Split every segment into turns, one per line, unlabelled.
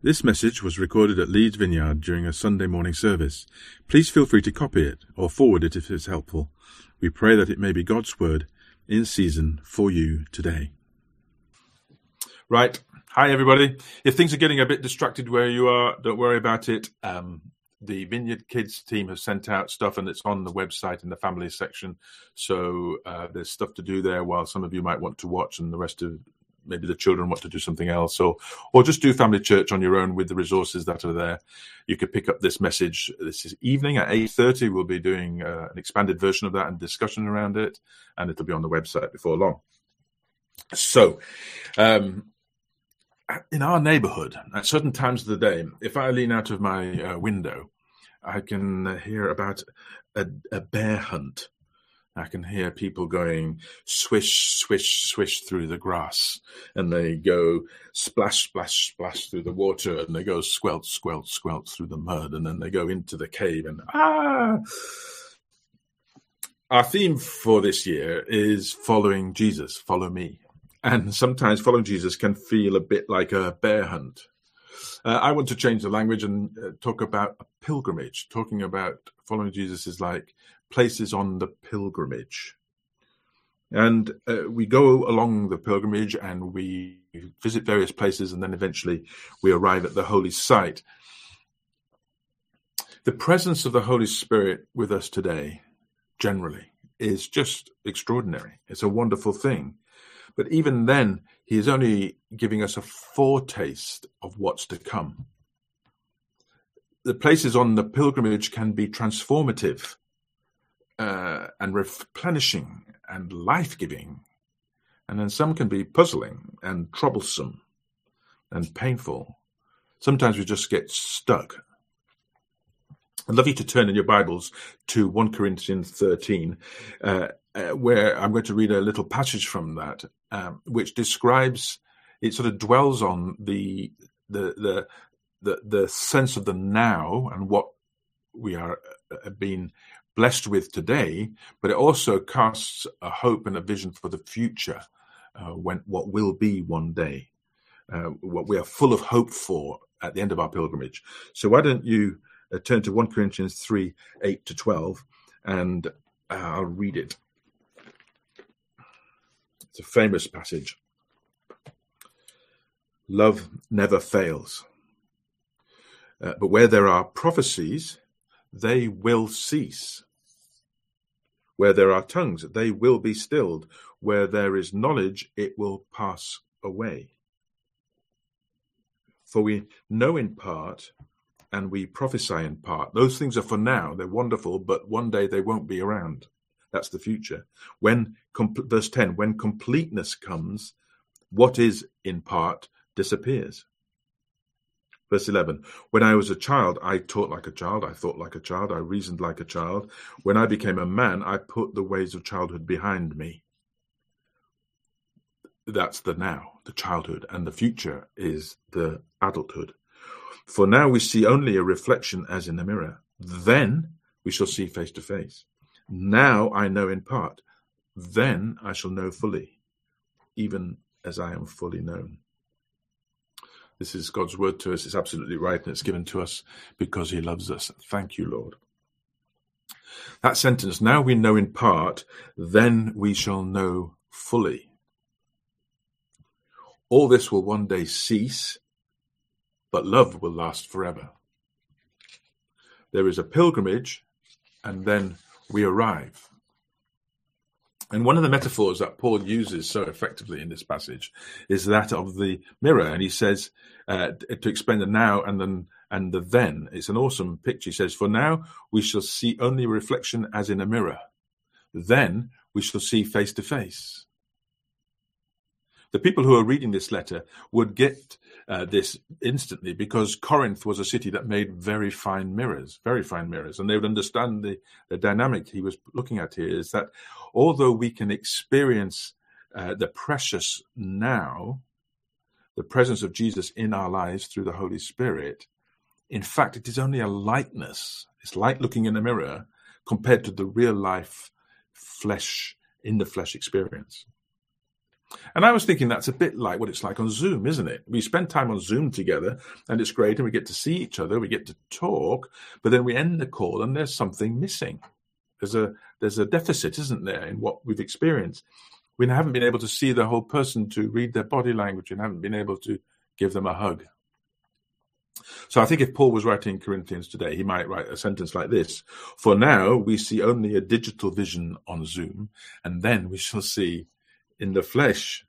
This message was recorded at Leeds Vineyard during a Sunday morning service. Please feel free to copy it or forward it if it's helpful. We pray that it may be God's word in season for you today. Right. Hi, everybody. If things are getting a bit distracted where you are, don't worry about it. The Vineyard Kids team has sent out stuff and it's on the website in the family section. So there's stuff to do there while some of you might want to watch and the rest of maybe the children want to do something else, or just do family church on your own with the resources that are there. You could pick up this message this evening at 8:30. We'll be doing an expanded version of that and discussion around it, and it'll be on the website before long. So, in our neighborhood, at certain times of the day, if I lean out of my window, I can hear about a bear hunt. I can hear people going swish, swish, swish through the grass, and they go splash, splash, splash through the water, and they go squelch, squelch, squelch through the mud, and then they go into the cave, and Our theme for this year is following Jesus, follow me. And sometimes following Jesus can feel a bit like a bear hunt. I want to change the language and talk about a pilgrimage. Talking about following Jesus is like places on the pilgrimage. And we go along the pilgrimage and we visit various places, and then eventually we arrive at the holy site. The presence of the Holy Spirit with us today, generally, is just extraordinary. It's a wonderful thing. But even then, he is only giving us a foretaste of what's to come. The places on the pilgrimage can be transformative and replenishing and life-giving. And then some can be puzzling and troublesome and painful. Sometimes we just get stuck. I'd love you to turn in your Bibles to 1 Corinthians 13, where I'm going to read a little passage from that, which describes, it sort of dwells on the sense of the now and what we are being blessed with today, but it also casts a hope and a vision for the future, what will be one day, what we are full of hope for at the end of our pilgrimage. So why don't you turn to 1 Corinthians 3, 8 to 12, and I'll read it. It's a famous passage. Love never fails. But where there are prophecies, they will cease. Where there are tongues, they will be stilled. Where there is knowledge, it will pass away. For we know in part, and we prophesy in part. Those things are for now. They're wonderful, but one day they won't be around. That's the future. Verse 10, when completeness comes, what is in part disappears. Verse 11, when I was a child, I taught like a child, I thought like a child, I reasoned like a child. When I became a man, I put the ways of childhood behind me. That's the now, the childhood, and the future is the adulthood. For now we see only a reflection as in a mirror. Then we shall see face to face. Now I know in part. Then I shall know fully, even as I am fully known. This is God's word to us. It's absolutely right, and it's given to us because he loves us. Thank you, Lord. That sentence, now we know in part, then we shall know fully. All this will one day cease, but love will last forever. There is a pilgrimage, and then we arrive. And one of the metaphors that Paul uses so effectively in this passage is that of the mirror. And he says, to explain the now and the then, it's an awesome picture. He says, for now we shall see only a reflection as in a mirror. Then we shall see face to face. The people who are reading this letter would get this instantly because Corinth was a city that made very fine mirrors. And they would understand the dynamic he was looking at here is that although we can experience the precious now, the presence of Jesus in our lives through the Holy Spirit, in fact, it is only a likeness. It's like looking in a mirror compared to the real life flesh, in the flesh experience. And I was thinking that's a bit like what it's like on Zoom, isn't it? We spend time on Zoom together and it's great and we get to see each other, we get to talk, but then we end the call and there's something missing. There's a deficit, isn't there, in what we've experienced. We haven't been able to see the whole person, to read their body language, and haven't been able to give them a hug. So I think if Paul was writing Corinthians today, he might write a sentence like this: "For now we see only a digital vision on Zoom, and then we shall see in the flesh."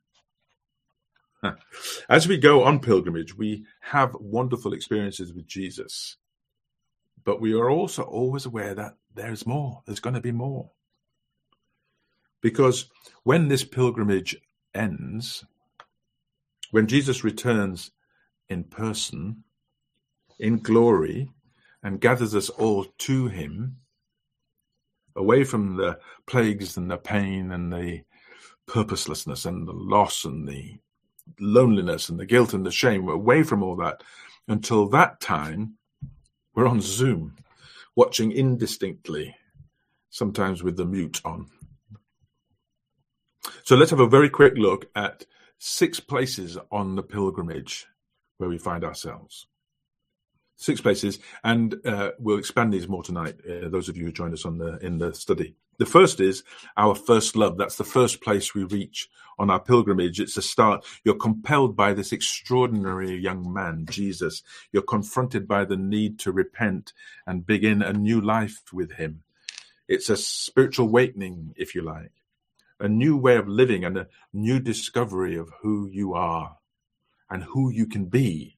As we go on pilgrimage, we have wonderful experiences with Jesus, but we are also always aware that there's more. There's going to be more. Because when this pilgrimage ends, when Jesus returns in person, in glory, and gathers us all to him, away from the plagues and the pain and the purposelessness and the loss and the loneliness and the guilt and the shame, we're away from all that. Until that time, we're on Zoom, watching indistinctly, sometimes with the mute on. So let's have a very quick look at 6 places on the pilgrimage where we find ourselves. 6 places, and we'll expand these more tonight, those of you who joined us in the study. The first is our first love. That's the first place we reach on our pilgrimage. It's a start. You're compelled by this extraordinary young man, Jesus. You're confronted by the need to repent and begin a new life with him. It's a spiritual awakening, if you like, a new way of living and a new discovery of who you are and who you can be.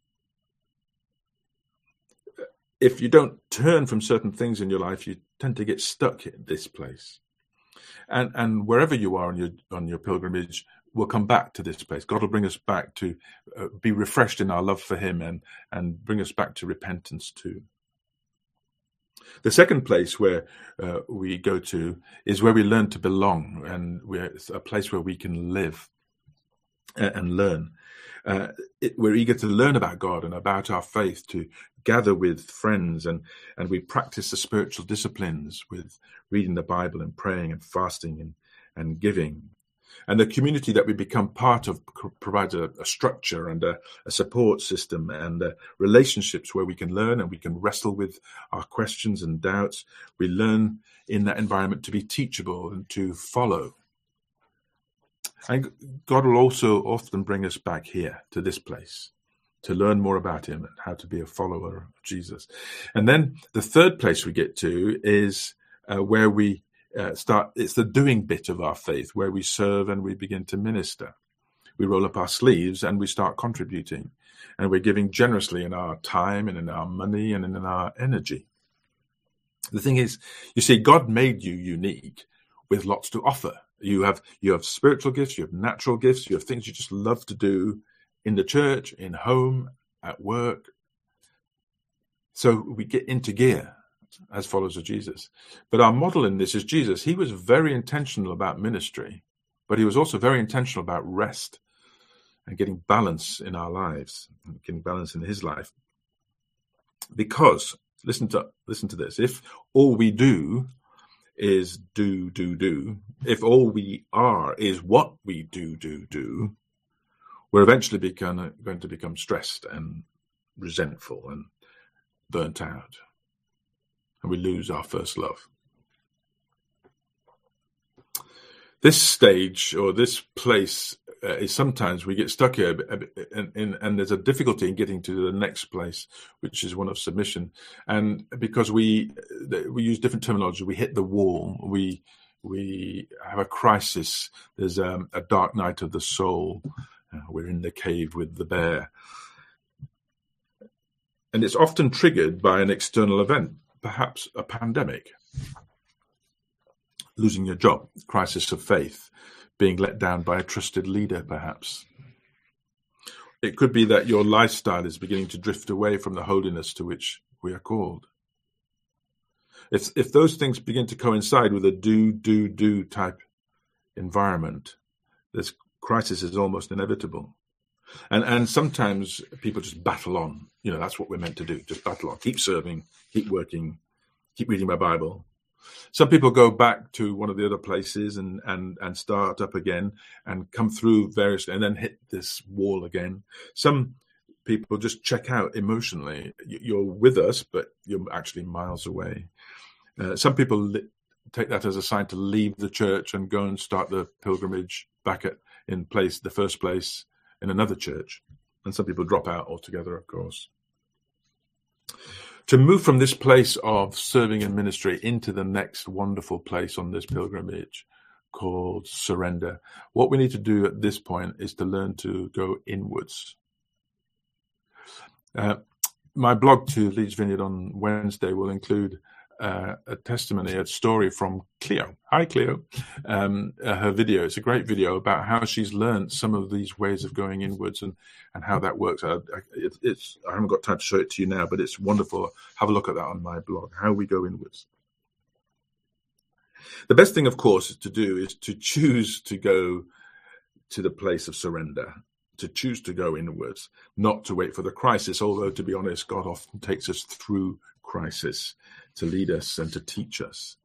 If you don't turn from certain things in your life, you tend to get stuck at this place. And wherever you are on your pilgrimage, we'll come back to this place. God will bring us back to be refreshed in our love for him and bring us back to repentance too. The second place where we go to is where we learn to belong, and it's a place where we can live and learn. We're eager to learn about God and about our faith, to gather with friends, and we practice the spiritual disciplines with reading the Bible and praying and fasting and giving. And the community that we become part of provides a structure and a support system and relationships where we can learn and we can wrestle with our questions and doubts. We learn in that environment to be teachable and to follow. And God will also often bring us back here to this place to learn more about him and how to be a follower of Jesus. And then the third place we get to is where we start. It's the doing bit of our faith, where we serve and we begin to minister. We roll up our sleeves and we start contributing, and we're giving generously in our time and in our money and in our energy. The thing is, you see, God made you unique with lots to offer. You have spiritual gifts, you have natural gifts, you have things you just love to do in the church, in home, at work. So we get into gear as followers of Jesus. But our model in this is Jesus. He was very intentional about ministry, but he was also very intentional about rest and getting balance in our lives, and getting balance in his life. Because, listen to this, if all we do is do, if all we are is what we do, we're eventually going to become stressed and resentful and burnt out, and we lose our first love. This stage or this place is sometimes we get stuck here, and there's a difficulty in getting to the next place, which is one of submission. And because we use different terminology, we hit the wall, we have a crisis. There's a dark night of the soul. We're in the cave with the bear. And it's often triggered by an external event, perhaps a pandemic, losing your job, crisis of faith, being let down by a trusted leader, perhaps. It could be that your lifestyle is beginning to drift away from the holiness to which we are called. If those things begin to coincide with a do type environment, this crisis is almost inevitable. And sometimes people just battle on. That's what we're meant to do, just battle on. Keep serving, keep working, keep reading my Bible. Some people go back to one of the other places and start up again and come through various and then hit this wall again. Some people just check out emotionally. You're with us, but you're actually miles away. Some people take that as a sign to leave the church and go and start the pilgrimage back the first place in another church. And some people drop out altogether, of course. To move from this place of serving and ministry into the next wonderful place on this pilgrimage called surrender, what we need to do at this point is to learn to go inwards. My blog to Leeds Vineyard on Wednesday will include a testimony, a story from Cleo. Hi, Cleo. Her video. It's a great video about how she's learned some of these ways of going inwards and how that works. I haven't got time to show it to you now, but it's wonderful. Have a look at that on my blog, how we go inwards. The best thing, of course, to do is to choose to go to the place of surrender, to choose to go inwards, not to wait for the crisis, although, to be honest, God often takes us through crisis to lead us and to teach us.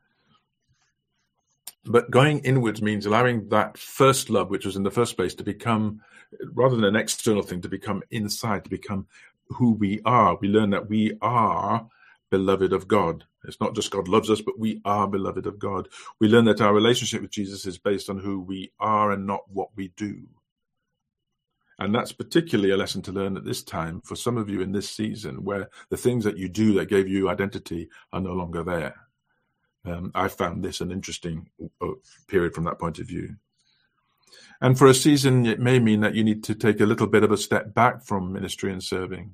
But going inwards means allowing that first love, which was in the first place, to become, rather than an external thing, to become inside, to become who we are. We learn that we are beloved of God. It's not just God loves us, but we are beloved of God. We learn that our relationship with Jesus is based on who we are and not what we do. And that's particularly a lesson to learn at this time for some of you in this season, where the things that you do that gave you identity are no longer there. I found this an interesting period from that point of view. And for a season, it may mean that you need to take a little bit of a step back from ministry and serving.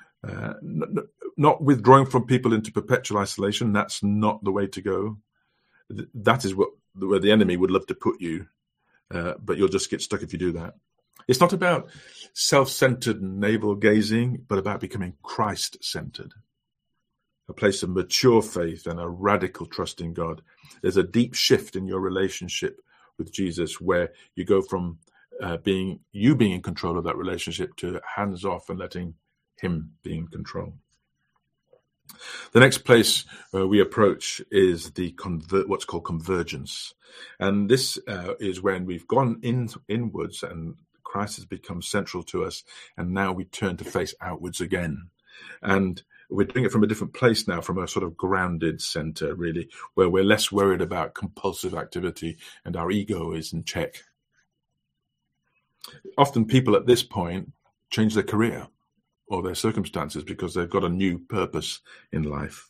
Not withdrawing from people into perpetual isolation. That's not the way to go. That is where the enemy would love to put you, but you'll just get stuck if you do that. It's not about self-centered navel-gazing, but about becoming Christ-centered. A place of mature faith and a radical trust in God. There's a deep shift in your relationship with Jesus where you go from being in control of that relationship to hands off and letting him be in control. The next place we approach is what's called convergence. And this is when we've gone inwards and Christ has become central to us, and now we turn to face outwards again. And we're doing it from a different place now, from a sort of grounded center, really, where we're less worried about compulsive activity and our ego is in check. Often people at this point change their career or their circumstances because they've got a new purpose in life.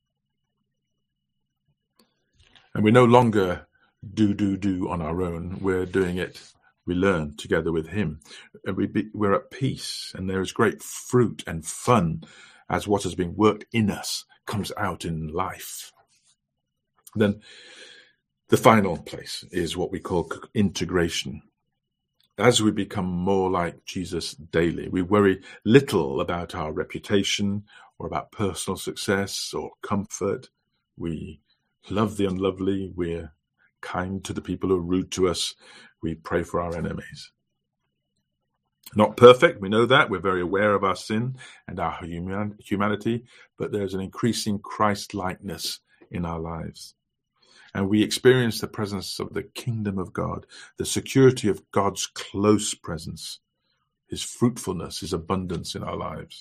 And we no longer do on our own. We're doing it. We learn together with him. We're at peace, and there is great fruit and fun as what has been worked in us comes out in life. Then the final place is what we call integration. As we become more like Jesus daily, we worry little about our reputation or about personal success or comfort. We love the unlovely. We're kind to the people who are rude to us. We pray for our enemies. Not perfect, we know that. We're very aware of our sin and our humanity, but there's an increasing Christ-likeness in our lives. And we experience the presence of the kingdom of God, the security of God's close presence, his fruitfulness, his abundance in our lives.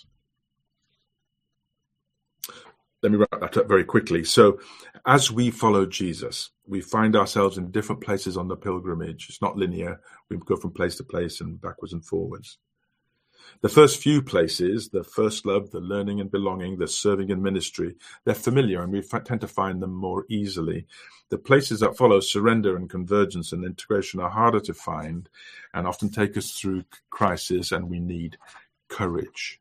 Let me wrap that up very quickly. So as we follow Jesus, we find ourselves in different places on the pilgrimage. It's not linear. We go from place to place and backwards and forwards. The first few places, the first love, the learning and belonging, the serving and ministry, they're familiar and we tend to find them more easily. The places that follow, surrender and convergence and integration, are harder to find and often take us through crisis, and we need courage.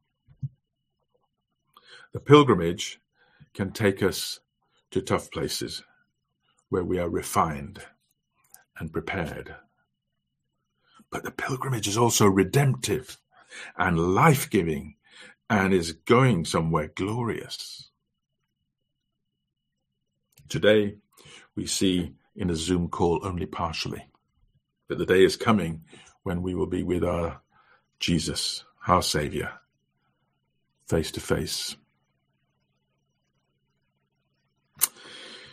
The pilgrimage can take us to tough places where we are refined and prepared. But the pilgrimage is also redemptive and life-giving and is going somewhere glorious. Today, we see in a Zoom call only partially, but the day is coming when we will be with our Jesus, our Savior, face to face.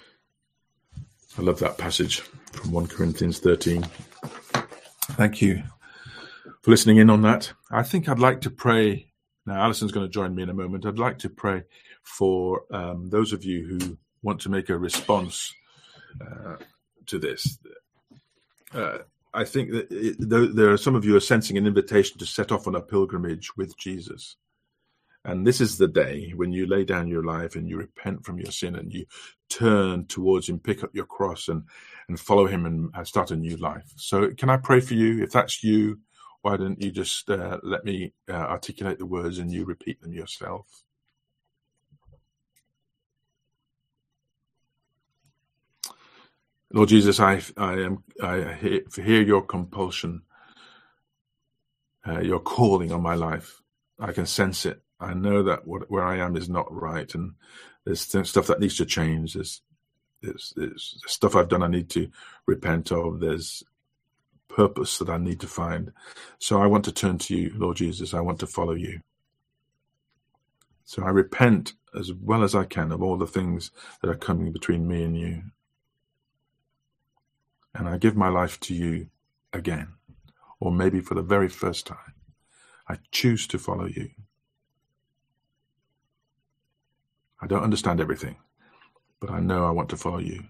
I love that passage from 1 Corinthians 13. Thank you for listening in on that. I think I'd like to pray. Now, Alison's going to join me in a moment. I'd like to pray for those of you who want to make a response to this. I think that there are some of you who are sensing an invitation to set off on a pilgrimage with Jesus. And this is the day when you lay down your life and you repent from your sin and you turn towards him, pick up your cross and follow him and start a new life. So can I pray for you? If that's you, why don't you just let me articulate the words and you repeat them yourself? Lord Jesus, I hear your compulsion, your calling on my life. I can sense it. I know that where I am is not right, and there's stuff that needs to change. There's stuff I've done I need to repent of. There's purpose that I need to find. So I want to turn to you, Lord Jesus. I want to follow you. So I repent as well as I can of all the things that are coming between me and you. And I give my life to you again, or maybe for the very first time. I choose to follow you. I don't understand everything, but I know I want to follow you.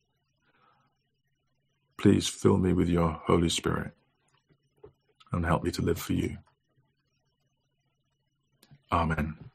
Please fill me with your Holy Spirit and help me to live for you. Amen.